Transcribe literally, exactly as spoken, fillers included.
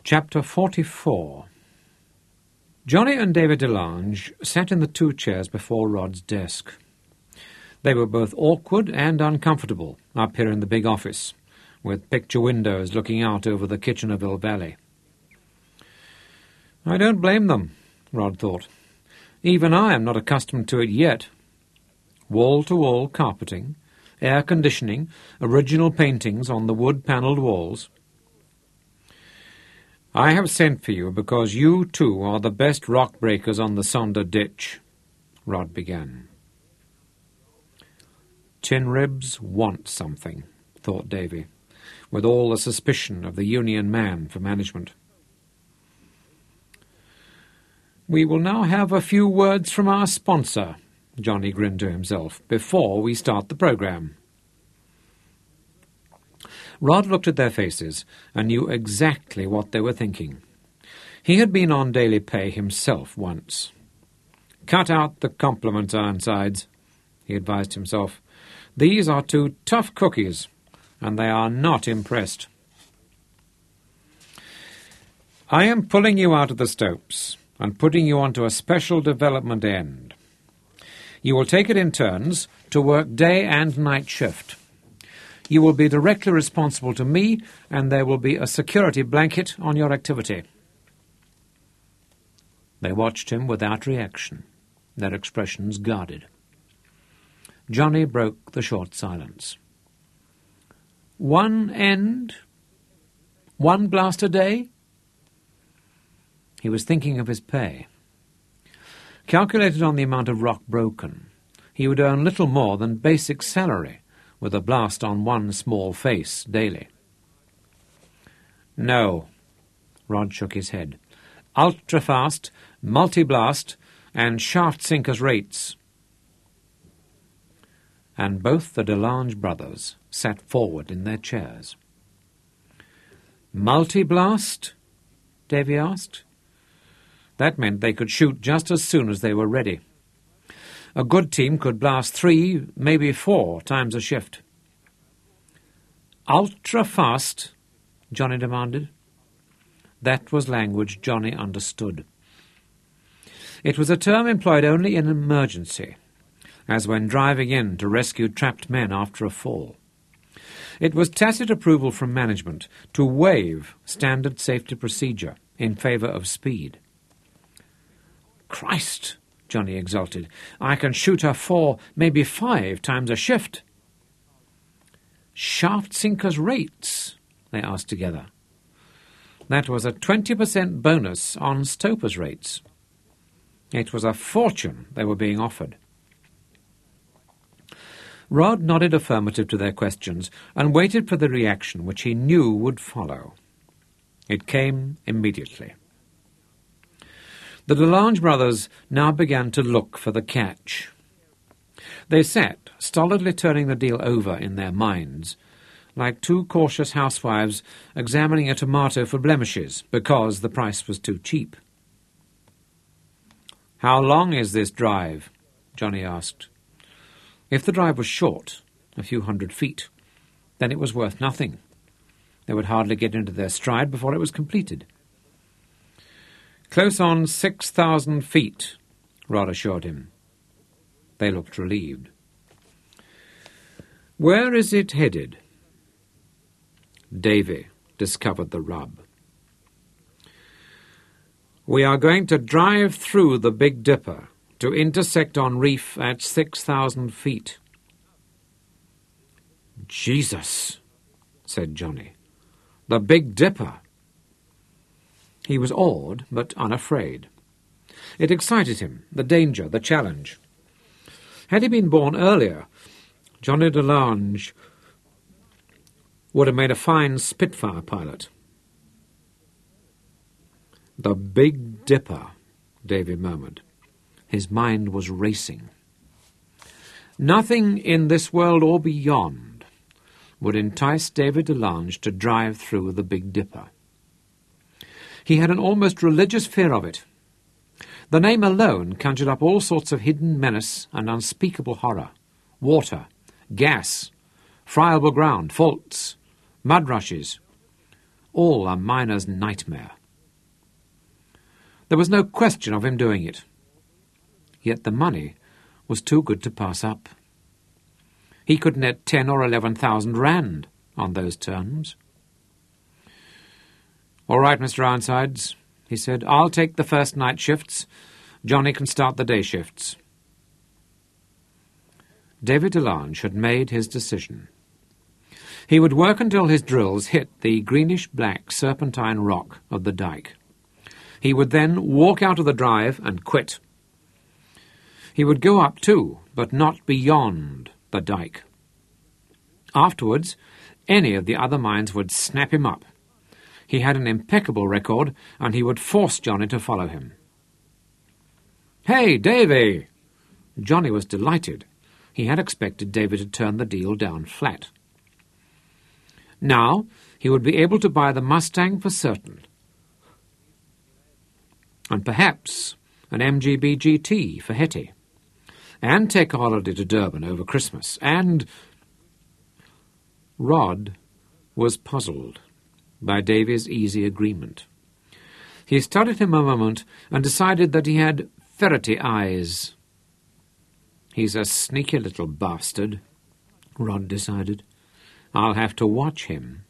Chapter forty-four. Johnny and David Delange sat in the two chairs before Rod's desk. They were both awkward and uncomfortable up here in the big office, with picture windows looking out over the Kitchenerville Valley. I don't blame them, Rod thought. Even I am not accustomed to it yet. Wall-to-wall carpeting, air conditioning, original paintings on the wood-panelled walls. I have sent for you because you two are the best rock breakers on the Sonder Ditch, Rod began. Tin Ribs want something, thought Davy, with all the suspicion of the Union man for management. We will now have a few words from our sponsor, Johnny grinned to himself, before we start the programme. Rod looked at their faces and knew exactly what they were thinking. He had been on daily pay himself once. Cut out the compliments, Ironsides, he advised himself. These are two tough cookies, and they are not impressed. I am pulling you out of the Stopes and putting you onto a special development end. You will take it in turns to work day and night shift. You will be directly responsible to me, and there will be a security blanket on your activity. They watched him without reaction, their expressions guarded. Johnny broke the short silence. One end? One blast a day? He was thinking of his pay. Calculated on the amount of rock broken, he would earn little more than basic salary, with a blast on one small face daily. No, Rod shook his head. Ultra-fast, multi-blast, and shaft-sinkers rates. And both the Delange brothers sat forward in their chairs. Multi-blast? Davy asked. That meant they could shoot just as soon as they were ready. A good team could blast three, maybe four, times a shift. Ultra-fast? Johnny demanded. That was language Johnny understood. It was a term employed only in emergency, as when driving in to rescue trapped men after a fall. It was tacit approval from management to waive standard safety procedure in favour of speed. Christ! Johnny exulted. I can shoot her four, maybe five times a shift. Shaft-sinkers rates? They asked together. That was a twenty percent bonus on stopers rates. It was a fortune they were being offered. Rod nodded affirmative to their questions and waited for the reaction which he knew would follow. It came immediately. The Delange brothers now began to look for the catch. They sat, stolidly turning the deal over in their minds, like two cautious housewives examining a tomato for blemishes because the price was too cheap. How long is this drive? Johnny asked. If the drive was short, a few hundred feet, then it was worth nothing. They would hardly get into their stride before it was completed. Close on six thousand feet, Rod assured him. They looked relieved. Where is it headed? Davy discovered the rub. We are going to drive through the Big Dipper to intersect on reef at six thousand feet. Jesus, said Johnny. The Big Dipper. He was awed, but unafraid. It excited him, the danger, the challenge. Had he been born earlier, Johnny Delange would have made a fine Spitfire pilot. The Big Dipper, Davy murmured. His mind was racing. Nothing in this world or beyond would entice David Delange to drive through the Big Dipper. He had an almost religious fear of it. The name alone conjured up all sorts of hidden menace and unspeakable horror. Water, gas, friable ground, faults, mud rushes. All a miner's nightmare. There was no question of him doing it. Yet the money was too good to pass up. He could net ten or eleven thousand rand on those terms. "All right, Mister Ironsides," he said. "I'll take the first night shifts. Johnny can start the day shifts." David Delange had made his decision. He would work until his drills hit the greenish-black serpentine rock of the dike. He would then walk out of the drive and quit. He would go up to, but not beyond, the dike. Afterwards, any of the other mines would snap him up. He had an impeccable record, and he would force Johnny to follow him. "Hey, Davy!" Johnny was delighted. He had expected David to turn the deal down flat. Now he would be able to buy the Mustang for certain, and perhaps an M G B G T for Hetty, and take a holiday to Durban over Christmas, and... Rod was puzzled by Davy's easy agreement. He studied him a moment and decided that he had ferrety eyes. "He's a sneaky little bastard," Rod decided. "I'll have to watch him."